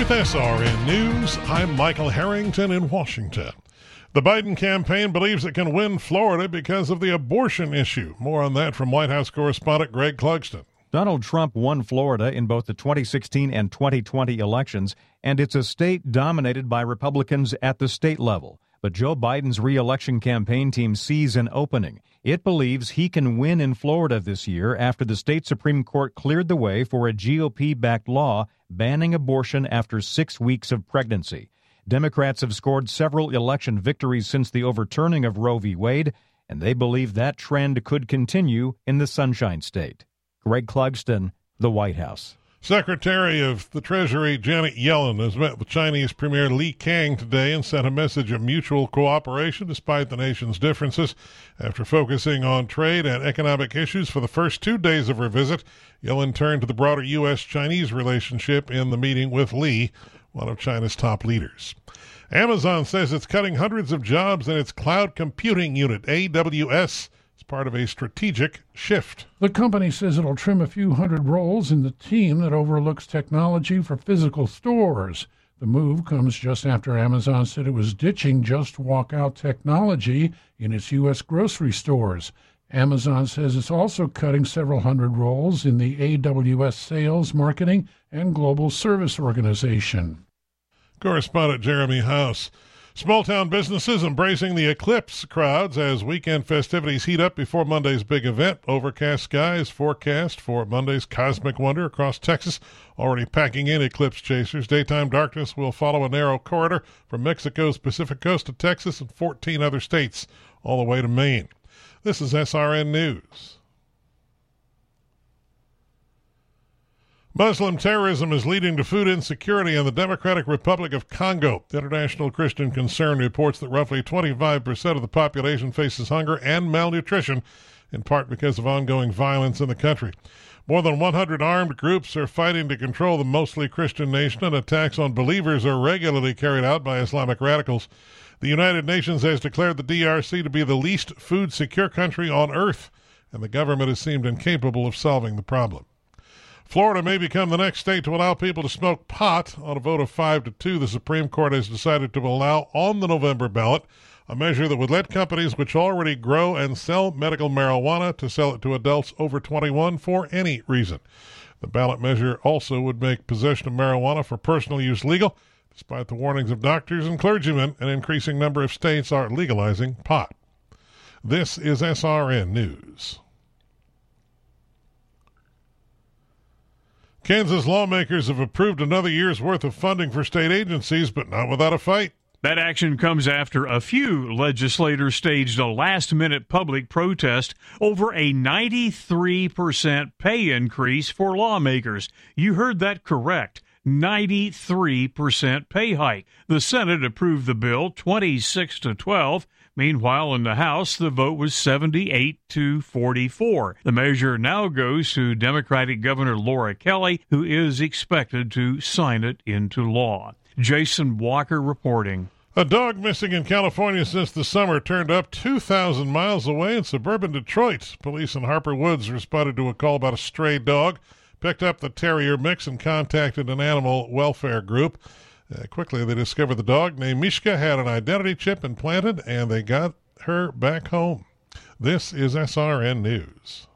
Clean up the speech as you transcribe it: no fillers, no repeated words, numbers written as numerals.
With SRN News, I'm Michael Harrington in Washington. The Biden campaign believes it can win Florida because of the abortion issue. More on that from White House correspondent Greg Clugston. Donald Trump won Florida in both the 2016 and 2020 elections, and it's a state dominated by Republicans at the state level. But Joe Biden's re-election campaign team sees an opening. It believes he can win in Florida this year after the state Supreme Court cleared the way for a GOP-backed law banning abortion after 6 weeks of pregnancy. Democrats have scored several election victories since the overturning of Roe v. Wade, and they believe that trend could continue in the Sunshine State. Greg Clugston, the White House. Secretary of the Treasury Janet Yellen has met with Chinese Premier Li Qiang today and sent a message of mutual cooperation despite the nation's differences. After focusing on trade and economic issues for the first 2 days of her visit, Yellen turned to the broader U.S.-Chinese relationship in the meeting with Li, one of China's top leaders. Amazon says it's cutting hundreds of jobs in its cloud computing unit, AWS. It's part of a strategic shift. The company says it'll trim a few hundred roles in the team that overlooks technology for physical stores. The move comes just after Amazon said it was ditching just walk-out technology in its U.S. grocery stores. Amazon says it's also cutting several hundred roles in the AWS sales, marketing, and global service organization. Correspondent Jeremy House. Small-town businesses embracing the eclipse crowds as weekend festivities heat up before Monday's big event. Overcast skies forecast for Monday's Cosmic Wonder across Texas, already packing in eclipse chasers. Daytime darkness will follow a narrow corridor from Mexico's Pacific coast to Texas and 14 other states, all the way to Maine. This is SRN News. Muslim terrorism is leading to food insecurity in the Democratic Republic of Congo. International Christian Concern reports that roughly 25% of the population faces hunger and malnutrition, in part because of ongoing violence in the country. More than 100 armed groups are fighting to control the mostly Christian nation, and attacks on believers are regularly carried out by Islamic radicals. The United Nations has declared the DRC to be the least food-secure country on earth, and the government has seemed incapable of solving the problem. Florida may become the next state to allow people to smoke pot. On a vote of 5-2, the Supreme Court has decided to allow on the November ballot a measure that would let companies which already grow and sell medical marijuana to sell it to adults over 21 for any reason. The ballot measure also would make possession of marijuana for personal use legal. Despite the warnings of doctors and clergymen, an increasing number of states are legalizing pot. This is SRN News. Kansas lawmakers have approved another year's worth of funding for state agencies, but not without a fight. That action comes after a few legislators staged a last-minute public protest over a 93% pay increase for lawmakers. You heard that correct. 93% pay hike. The Senate approved the bill 26-12. Meanwhile, in the House, the vote was 78-44. The measure now goes to Democratic Governor Laura Kelly, who is expected to sign it into law. Jason Walker reporting. A dog missing in California since the summer turned up 2,000 miles away in suburban Detroit. Police in Harper Woods responded to a call about a stray dog, picked up the terrier mix, and contacted an animal welfare group. Quickly, they discovered the dog named Mishka had an identity chip implanted, and they got her back home. This is SRN News.